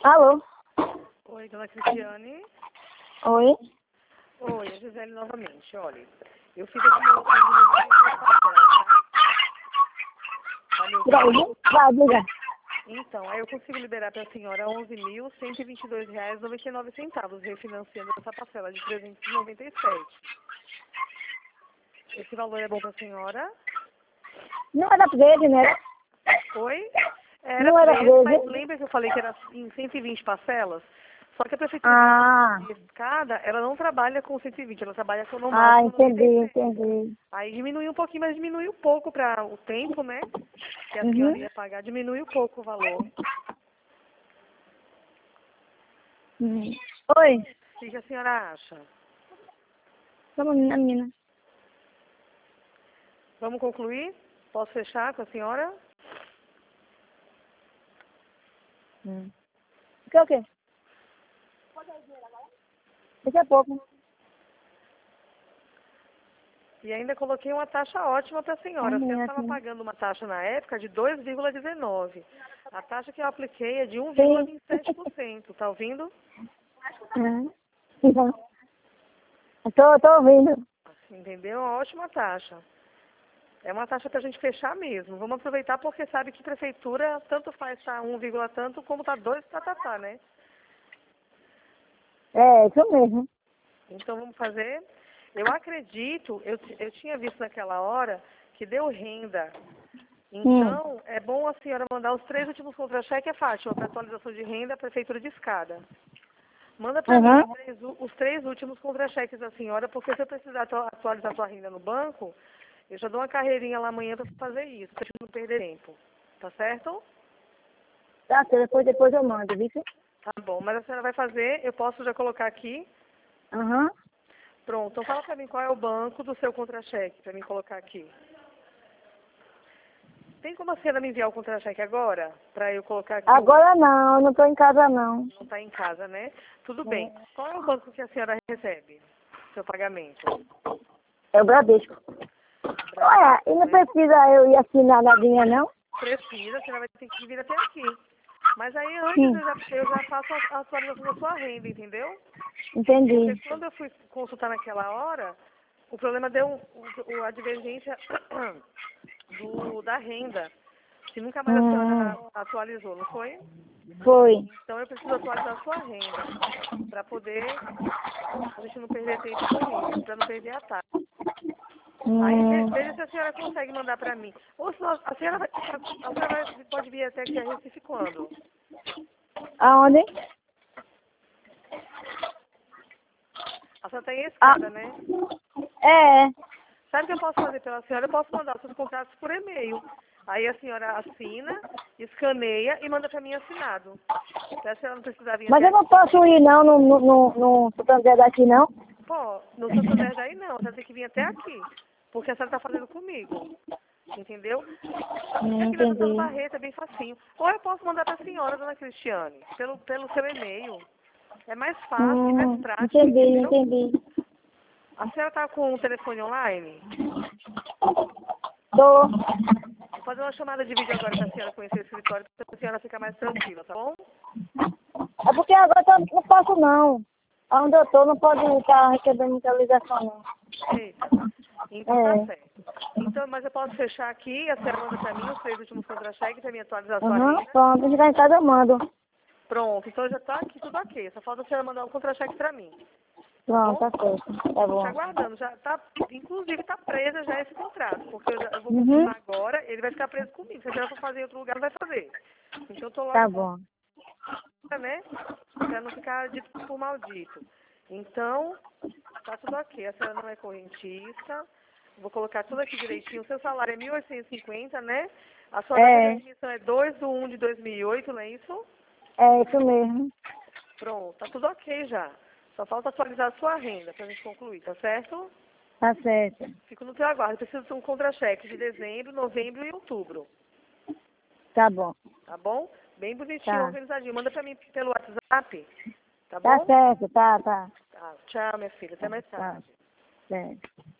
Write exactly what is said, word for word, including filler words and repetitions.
Alô? Oi, dona Cristiane. Oi? Oi, é Gisele novamente. Olha, eu fiz aqui meu plano de noventa parcelas, tá? Tá me Vai, ouvindo? vai, diga. Então, aí eu consigo liberar para a senhora onze mil cento e vinte e dois reais e noventa e nove centavos, refinanciando essa parcela de trezentos e noventa e sete. Esse valor é bom para a senhora? Não era verde, né? Oi? Era Não era preço, mas verde. lembra que eu falei que era em cento e vinte parcelas? Só que a prefeitura Ah, de Escada, ela não trabalha com cento e vinte, ela trabalha com no ah, máximo entendi, noventa e sete. entendi. Aí diminui um pouquinho, mas diminui um pouco para o tempo, né? Que a senhora Uhum. ia pagar, diminui um pouco o valor. Uhum. Oi, O que que a senhora acha? sou menina, menina. Vamos concluir? Posso fechar com a senhora? Hum. O que é o quê? Daqui a pouco. E ainda coloquei uma taxa ótima para a Ai, senhora. A senhora menina, estava assim. pagando uma taxa na época de dois vírgula dezenove. A taxa que eu apliquei é de um vírgula Sim. vinte e sete por cento. Tá ouvindo? Uhum. Então, eu tô, tô ouvindo. Entendeu? Uma ótima taxa. É uma taxa para a gente fechar mesmo. Vamos aproveitar porque sabe que prefeitura tanto faz tá um, tanto como tá dois, tá, tá, tá, né? É, isso mesmo. Então vamos fazer. Eu acredito, eu, eu tinha visto naquela hora que deu renda. Hum. Então, é bom a senhora mandar os três últimos contra-cheques, é fácil, para atualização de renda, prefeitura de Escada. Manda para mim Uhum. os três, u- os três últimos contra-cheques da senhora, porque se eu precisar atu- atualizar sua renda no banco, eu já dou uma carreirinha lá amanhã para fazer isso, para não perder tempo. Tá certo? Tá, depois, depois eu mando, viu? Tá bom, mas a senhora vai fazer, eu posso já colocar aqui. Aham. Pronto, então fala para mim qual é o banco do seu contra-cheque, para mim colocar aqui. Tem como a senhora me enviar o contra-cheque agora? Para eu colocar aqui o... Agora não, eu não tô em casa não. Não está em casa, né? Tudo bem. É, Qual é o banco que a senhora recebe? Seu pagamento? é o Bradesco. Olha, e Bradesco, não né? precisa eu ir assinar nadinha, não? Precisa, a senhora vai ter que vir até aqui. Mas aí antes Sim, eu já, eu já faço a a atualização da sua renda, entendeu? Porque entendi. quando eu fui consultar naquela hora, o problema deu o, o- a divergência do, da renda, que nunca mais a senhora Hum, atualizou, não foi? foi. Então eu preciso atualizar a sua renda, para poder a gente não perder tempo com isso, para não perder a taxa. Aí ve- Hum, veja se a senhora consegue mandar para mim. Ou se não, a senhora, vai, a senhora vai- pode vir até aqui a Recife quando? aonde? A senhora está em Ah, Escada, né? é. Sabe o que eu posso fazer pela senhora? Eu posso mandar os seus contratos por e-mail. Aí a senhora assina, escaneia e manda para mim assinado. Se a senhora não precisar vir Mas até eu não aqui. posso ir não no, no, no, no Santander daqui, não? Pô, no Santander daí não, a senhora tem que vir até aqui. Porque a senhora está fazendo comigo. Entendeu? Hum, Aqui na Estação entendi. Barreto é bem facinho. Ou eu posso mandar para a senhora, dona Cristiane, pelo, pelo seu e-mail. É mais fácil, mais Hum, prático, entendi, entendeu? entendi. A senhora está com o telefone online? Tô. Vou fazer uma chamada de vídeo agora para a senhora conhecer o escritório, para a senhora ficar mais tranquila, tá bom? É porque agora eu não posso não. Onde eu tô não pode estar recebendo muita ligação, não. Eita. Então tá É. certo. Então, mas eu posso fechar aqui, a senhora manda para mim os três últimos contra-cheques para mim atualizar a sua Aham, renda. pronto, a gente vai em casa, eu mando. Pronto, então já tá aqui tudo ok. Só falta a senhora mandar um contra-cheque para mim, tá Pronto, bom? tá certo. Tá Tô te bom. aguardando. Já tá, inclusive tá presa já esse contrato, porque eu, já, eu vou Uhum, confirmar agora, ele vai ficar preso comigo. Se a senhora for fazer em outro lugar, não vai fazer. Então eu tô tá logo, bom. né? Para não ficar dito por maldito. Então, tá tudo ok. A senhora não é correntista. Vou colocar tudo aqui direitinho. O seu salário é mil oitocentos e cinquenta, né? A sua data de É, admissão é dois de um de dois mil e oito, não é isso? é isso mesmo. Pronto, tá tudo ok já. Só falta atualizar a sua renda pra gente concluir, tá certo? Tá certo. Fico no teu aguardo. Preciso de um contra-cheque de dezembro, novembro e outubro. Tá bom. Tá bom? Bem bonitinho, Tá. organizadinho. Manda pra mim pelo WhatsApp. Tá Tá bom? certo, tá, tá. Tá, tchau, minha filha. Até mais Tá, tarde. certo.